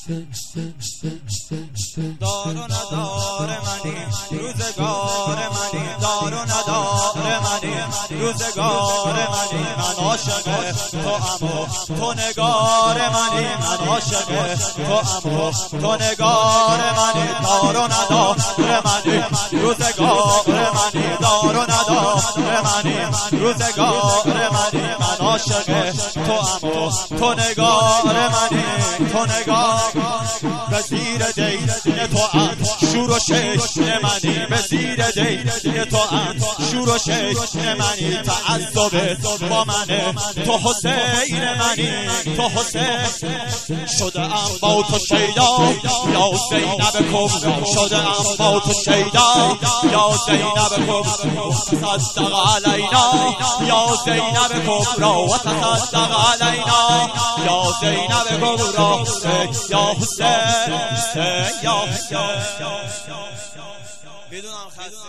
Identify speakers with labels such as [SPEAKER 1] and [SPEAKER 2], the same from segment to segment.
[SPEAKER 1] دار و ندار منی روزگار منی، دار و ندار منی روزگار منی، من عاشق تو ام و تو نگار منی، من عاشق تو ام و تو نگار منی، دار و ندار منی روزگار منی، دار و ندار منی روزگار منی، من عاشق تو ام و تو نگار منی، تو نگار به زیر دیده تو ام شور و شکل منی، به زیر دیده تو ام شور و شکل منی، تعذب با منه تو حسین منی، تو حسین شده ام با تو شیدا یا زینب کبرا، شده ام با تو شیدا یا زینب کبرا، تصدق علینا یا زینب کبرا و تصدق علینا یا زینب کبرا، یا حسین یا بدونم خسته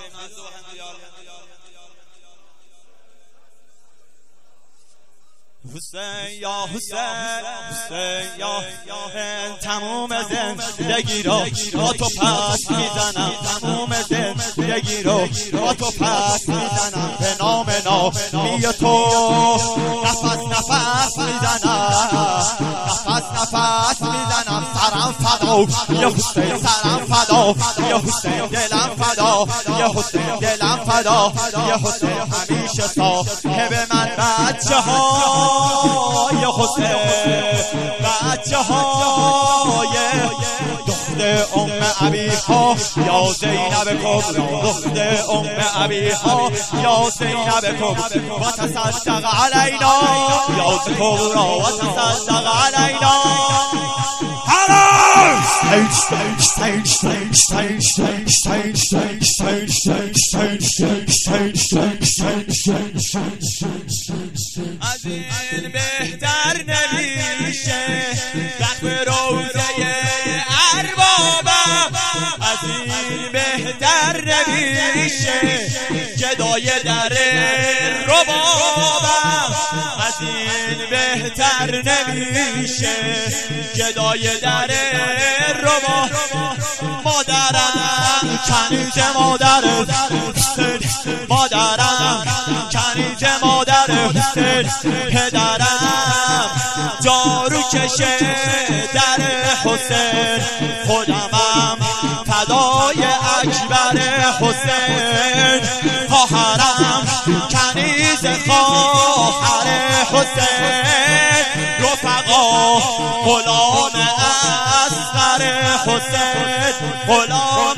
[SPEAKER 1] حسین یا حسین، حسین یا تموم زندگی رو با تو پس میزنم، تموم زندگی رو با تو پس میزنم، به نام نامی تو نفس نفس میزنم، نفس نفس میزنم، سرم فدا یا حسین، سرم فدا یا حسین، دلم فدا یا حسین، دلم فدا یا حسین، همیشه صاحب من بچه ها یا حسین، بچه های دختر ابیها یا زینب کبرا، دختر ابیها یا زینب کبرا و تصدق علینا یا کبرا و تصدق علینا. از این بهتر نمیشه زخم روزه اربابم، از این بهتر نمیشه گدای در ربابم، از این بهتر نمیشه گدای در رباب. مادرم کنیز مادر حسین، مادرم کنیز مادر حسین، پدرم جارو کشه در حسین، خودمم فدای اکبر حسین، خواهرم کنیز خواهر حسین، رفقا غلام اصغر حسین، غلام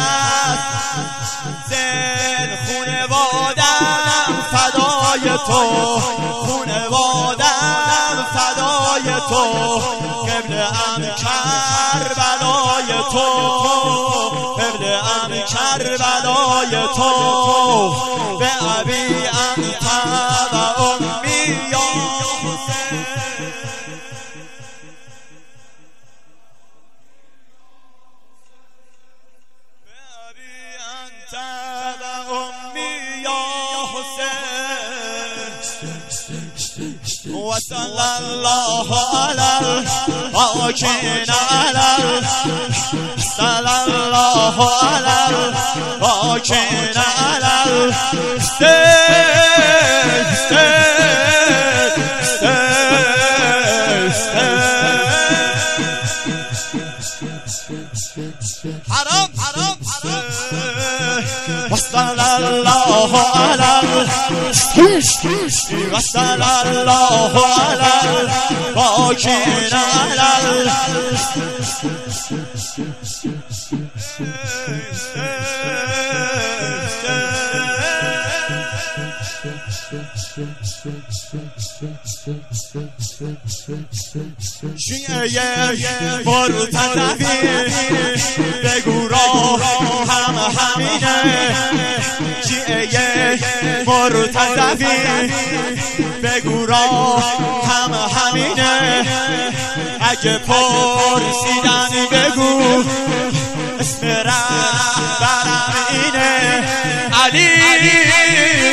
[SPEAKER 1] اصغر، خونوادم فدای تو، خونوادم فدای تو، قبله‌ام کربلای تو، قبله‌ام کربلای تو، به ابی انت و امی یا حسین. به ابی انت و امی یا حسین. و صلی الله علی الحاکین علی، صلی الله علی الحاکین علی حرام حرام وصل الله علی وصل الله علی الحاکین علی. شیعه مرتضوی بگو راه هم همینه، شیعه مرتضوی بگو راه هم همینه، اگه پرسیدن بگو اسم رهبرم اینه، علی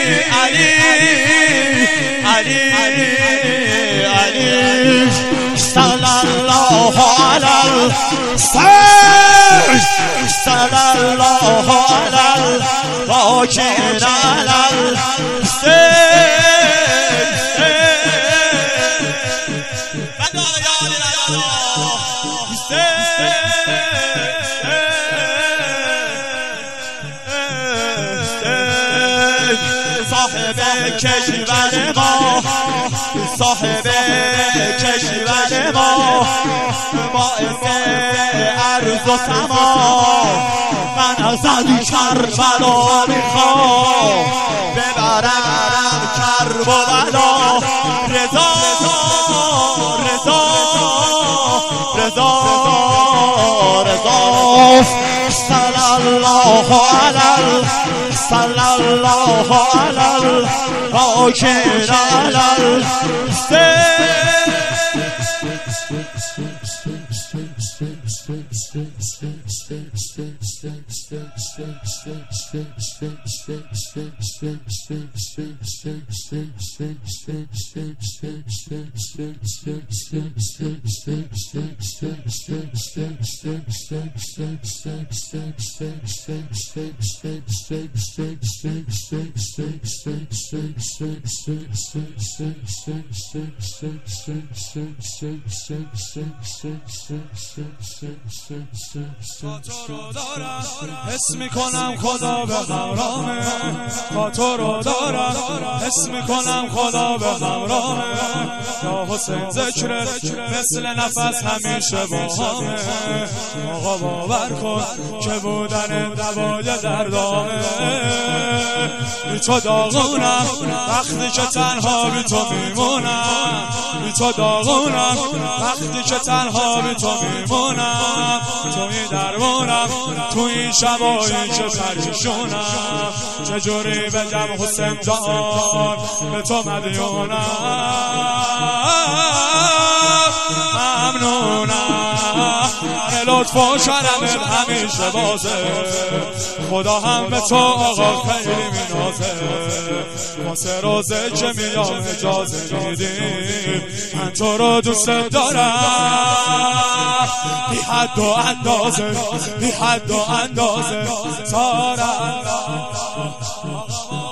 [SPEAKER 1] علی علی علی صلی الله علی صلی الله علی الراکعین علی صاحب کشور ما صاحب کشور ما باعث عرض و سما من از علی کربلا میخوام ببرم کربلا رضا رضا رضا رضا صلی الله علی صلی الله علی الراکعین علی حس میکنم خدا به غمرامه با تو رو دارم حس میکنم خدا به غمرامه یا حسین ذکره مثل نفس همیشه با همه آقا باور کن که بودن دوای دردامه بی تو داغونم وقتی که تنها بی تو میمونم بی تو داغونم وقتی که تنها بی تو میمونم توی درمونم توی شبایی که پریشونم چجوری بگم حسین جان به تو مدیونم ممنونم لطف و شرمت همیشه بازه خدا هم به تو آقا خیلی مینازه واسه روزه که میام اجازه میدی من تو رو دوست دارم بی حد و اندازه بی حد و اندازه سارم